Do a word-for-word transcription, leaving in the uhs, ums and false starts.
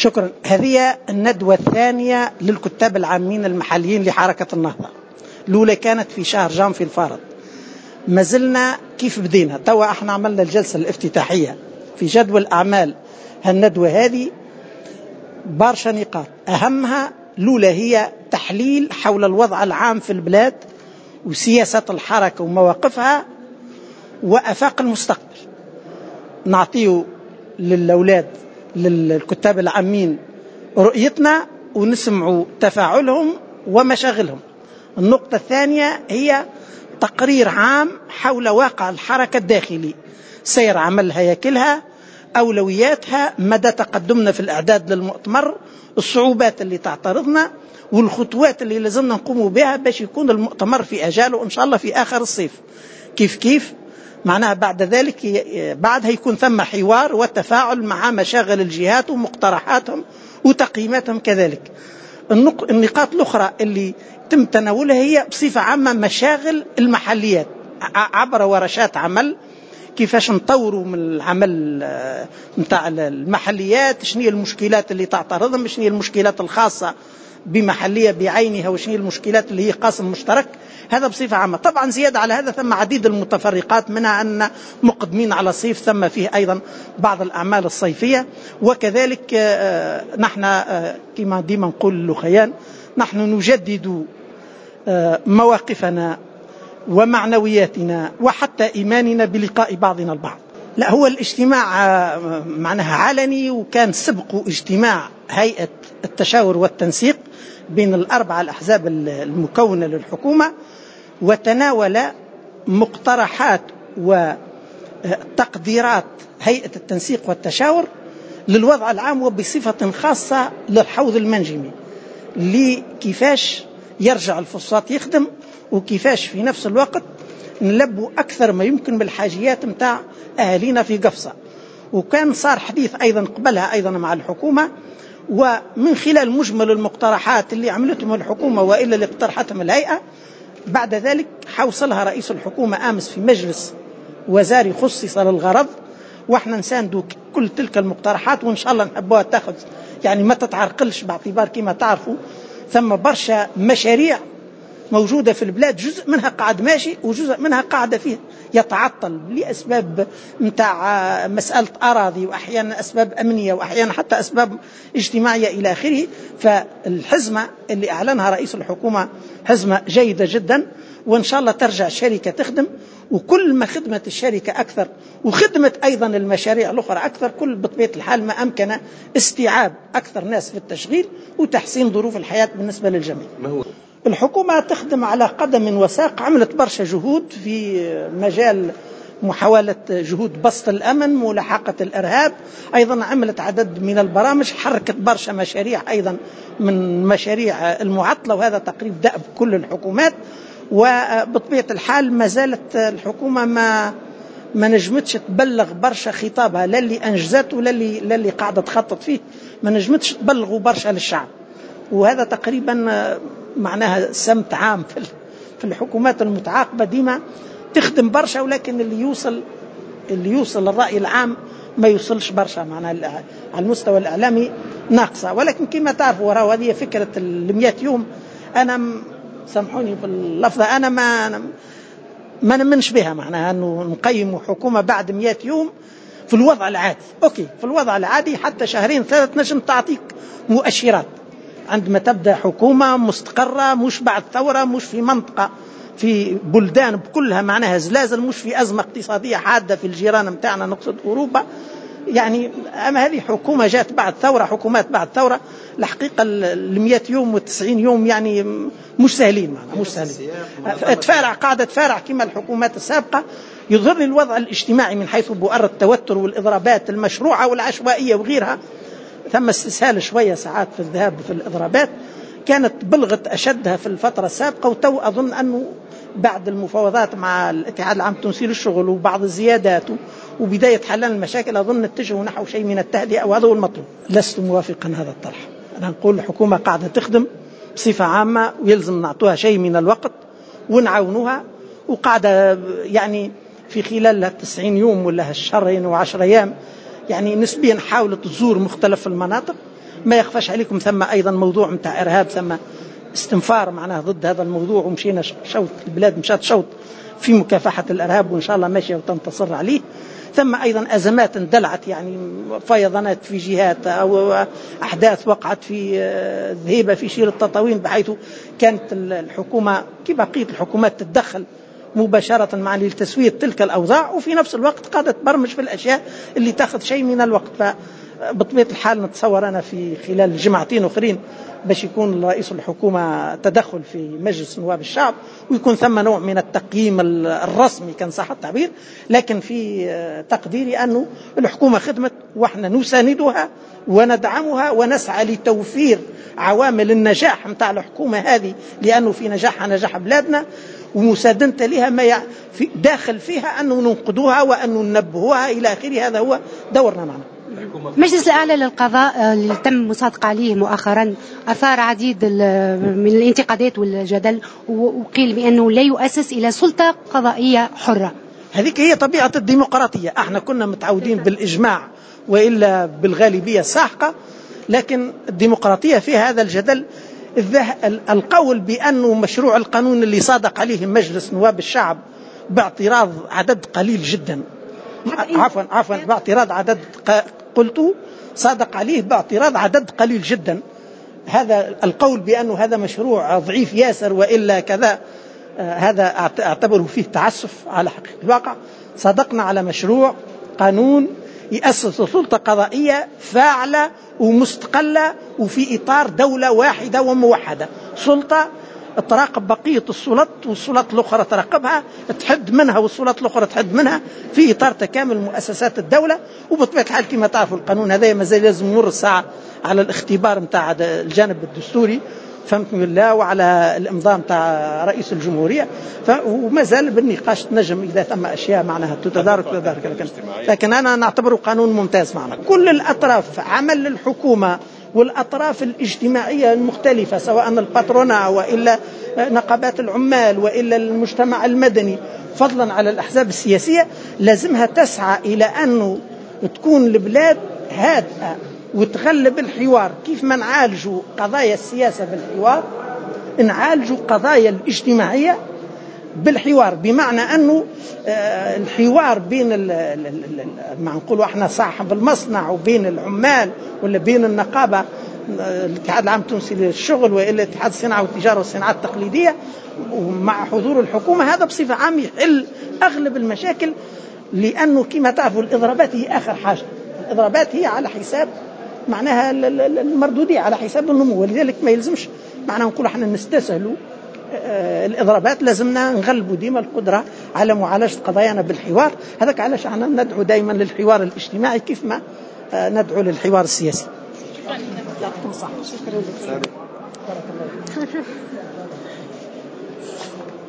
شكرا. هذه الندوة الثانية للكتاب العامين المحليين لحركة النهضة. الأولى كانت في شهر جانفي الفارط. ما زلنا كيف بدينا توا احنا عملنا الجلسة الافتتاحية في جدول أعمال هالندوة هذه بارشا نقاط، أهمها الأولى هي تحليل حول الوضع العام في البلاد وسياسة الحركة ومواقفها وأفاق المستقبل. نعطيه للأولاد للكتاب العامين رؤيتنا ونسمعوا تفاعلهم ومشاغلهم. النقطة الثانية هي تقرير عام حول واقع الحركة الداخلي، سير عمل هياكلها، أولوياتها، مدى تقدمنا في الإعداد للمؤتمر، الصعوبات اللي تعترضنا والخطوات اللي لازمنا نقوم بها باش يكون المؤتمر في أجاله إن شاء الله في آخر الصيف. كيف كيف معناها بعد ذلك بعدها يكون ثم حوار وتفاعل مع مشاغل الجهات ومقترحاتهم وتقييماتهم كذلك. النقاط الأخرى اللي تم تناولها هي بصفة عامة مشاغل المحليات عبر ورشات عمل، كيفاش نطوروا من العمل متاع المحليات، شنو هي المشكلات اللي تعترضهم، شنو هي المشكلات الخاصة بمحلية بعينها، وشنو هي المشكلات اللي هي قاسم مشترك. هذا بصفة عامة. طبعا زيادة على هذا ثم عديد المتفرقات، منها أن مقدمين على صيف ثم فيه أيضا بعض الأعمال الصيفية. وكذلك نحن كما ديما نقول اللخيان، نحن نجدد مواقفنا ومعنوياتنا وحتى إيماننا بلقاء بعضنا البعض. لا، هو الاجتماع معناها علني، وكان سبق اجتماع هيئة التشاور والتنسيق بين الأربعة الأحزاب المكونة للحكومة، وتناول مقترحات وتقديرات هيئة التنسيق والتشاور للوضع العام وبصفة خاصة للحوض المنجمي، لكيفاش يرجع الفصات يخدم وكيفاش في نفس الوقت نلبوا أكثر ما يمكن بالحاجيات متاع أهالينا في قفصة. وكان صار حديث أيضا قبلها أيضا مع الحكومة، ومن خلال مجمل المقترحات اللي عملتهم الحكومة وإلا اللي اقترحتهم الهيئة، بعد ذلك حوصلها رئيس الحكومة آمس في مجلس وزاري خصص للغرض، واحنا نساندوا كل تلك المقترحات وإن شاء الله نحبوها تاخذ يعني ما تتعرقلش، باعتبار كما تعرفوا ثم برشا مشاريع موجودة في البلاد، جزء منها قاعد ماشي وجزء منها قاعدة فيه يتعطل لأسباب متاع مسألة أراضي، وأحيانا أسباب أمنية، وأحيانا حتى أسباب اجتماعية إلى آخره. فالحزمة اللي أعلنها رئيس الحكومة حزمة جيدة جدا، وإن شاء الله ترجع الشركة تخدم، وكل ما خدمت الشركة أكثر وخدمت أيضا المشاريع الأخرى أكثر، كل بطبيعة الحال ما أمكن استيعاب أكثر ناس في التشغيل وتحسين ظروف الحياة بالنسبة للجميع. الحكومة تخدم على قدم وساق، عملت برشا جهود في مجال محاولة جهود بسط الأمن، ملاحقة الإرهاب، أيضا عملت عدد من البرامج، حركت برشا مشاريع أيضا من مشاريع المعطلة، وهذا تقريب دأب كل الحكومات. وبطبيعة الحال ما زالت الحكومة ما ما نجمتش تبلغ برشا خطابها، لا اللي أنجزته ولا اللي, لا اللي قاعدة تخطط فيه، ما نجمتش تبلغوا برشا للشعب. وهذا تقريبا معناها سمت عام في الحكومات المتعاقبة، ديما تخدم برشا، ولكن اللي يوصل اللي يوصل للرأي العام ما يوصلش برشا، معناها على المستوى الإعلامي ناقصة. ولكن كما تعرفوا وراء هذه فكرة المئة يوم، أنا سامحوني في اللفظة، أنا ما أنا ما نمنش بها، معناها أنه نقيم حكومة بعد مئة يوم في الوضع العادي. أوكي، في الوضع العادي حتى شهرين ثلاثة نجم تعطيك مؤشرات عندما تبدأ حكومة مستقرة، مش بعد ثورة، مش في منطقة في بلدان بكلها معناها زلازل، مش في أزمة اقتصادية حادة في الجيران متاعنا نقصد أوروبا. يعني أما هذه حكومة جات بعد ثورة، حكومات بعد ثورة، الحقيقة المئة يوم والتسعين يوم يعني مش سهلين، معنا مش سهلين. تفارع قاعدة تفارع كما الحكومات السابقة. يظهر لي الوضع الاجتماعي من حيث بؤر التوتر والإضرابات المشروعة والعشوائية وغيرها، ثم استسهال شوية ساعات في الذهاب في الإضرابات، كانت بلغت أشدها في الفترة السابقة. وتو أظن أنه بعد المفاوضات مع الاتحاد العام التونسي للشغل وبعض الزيادات وبداية حل المشاكل، أظن نتجهوا نحو شيء من التهدئة، وهذا هو المطلوب. لست موافقا هذا الطرح. أنا نقول الحكومة قاعدة تخدم بصفة عامة، ويلزم نعطوها شيء من الوقت ونعاونوها، وقاعدة يعني في خلال التسعين يوم ولا الشهرين وعشر أيام يعني نسبيا حاولت تزور مختلف المناطق. ما يخفاش عليكم ثم أيضا موضوع متاع إرهاب، ثم استنفار معناه ضد هذا الموضوع، ومشينا شوط البلاد مشات شوط في مكافحة الإرهاب، وإن شاء الله ماشية وتنتصر عليه. ثم أيضا أزمات اندلعت، يعني فيضانات في جهات أو أحداث وقعت في ذهيبة في شير التطاوين، بحيث كانت الحكومة كبقية الحكومات تتدخل مباشرة مع لتسوية تلك الأوضاع، وفي نفس الوقت قاعدة تبرمج في الأشياء اللي تأخذ شيء من الوقت. فبطبيعة الحال نتصور أنا في خلال جمعتين أخرين باش يكون رئيس الحكومة تدخل في مجلس نواب الشعب، ويكون ثم نوع من التقييم الرسمي كان صح التعبير. لكن في تقديري أنه الحكومة خدمت، وإحنا نساندها وندعمها ونسعى لتوفير عوامل النجاح متاع الحكومة هذه، لأنه في نجاحها نجاح بلادنا، ومساندة لها ما في داخل فيها أنه ننقذوها وأنه ننبهوها إلى آخره. هذا هو دورنا معنا. المجلس الأعلى للقضاء اللي تم مصادقة عليه مؤخرا أثار عديد من الانتقادات والجدل، وقيل بأنه لا يؤسس إلى سلطة قضائية حرة. هذيك هي طبيعة الديمقراطية، احنا كنا متعودين بالإجماع وإلا بالغالبية الساحقة، لكن الديمقراطية فيها هذا الجدل. القول بأنه مشروع القانون اللي صادق عليه مجلس نواب الشعب باعتراض عدد قليل جدا، عفوا عفوا باعتراض عدد قلت صادق عليه باعتراض عدد قليل جدا، هذا القول بأنه هذا مشروع ضعيف ياسر وإلا كذا، هذا أعتبره فيه تعسف على حقيقة الواقع. صادقنا على مشروع قانون يأسس سلطة قضائية فاعلة ومستقلة وفي إطار دولة واحدة وموحدة، سلطة تراقب بقية السلطات والسلطات الأخرى تراقبها، تحد منها والسلطات الأخرى تحد منها في إطار تكامل مؤسسات الدولة. وبطبيعة الحال كما تعرفوا القانون هذا ما زال لازم يمر الساعة على الاختبار متاع الجانب الدستوري، فهمتم بالله، وعلى الإمضاء متاع رئيس الجمهورية، وما زال بالنقاش تنجم إذا تم أشياء معناها تتدارك تتدارك لكن, لكن أنا نعتبره قانون ممتاز معنا. كل الأطراف عمل الحكومة والأطراف الاجتماعية المختلفة، سواء الباترونا وإلا نقابات العمال وإلا المجتمع المدني، فضلا على الأحزاب السياسية، لازمها تسعى إلى أنه تكون البلاد هادئة وتغلب الحوار. كيف ما نعالجوا قضايا السياسة بالحوار، نعالجوا قضايا الاجتماعية بالحوار، بمعنى أنه الحوار بين ما نقولوا احنا صاحب المصنع وبين العمال، ولا بين النقابة الاتحاد العام التونسي للشغل وإلا اتحاد الصناعة والتجارة والصناعات التقليدية، ومع حضور الحكومة، هذا بصفة عامة يحل أغلب المشاكل. لأنه كما تعرفوا الإضرابات هي آخر حاجة، الإضرابات هي على حساب معناها المردودية، على حساب النمو، ولذلك ما يلزمش معناها نقول احنا نستسهلوا الإضرابات، لازمنا نغلبوا ديما القدرة على معالجة قضايانا بالحوار. هذاك علاش احنا ندعو دائما للحوار الاجتماعي كيف ما ندعو للحوار السياسي. يعطيكم الصحة. شكرا لك. بارك الله فيك.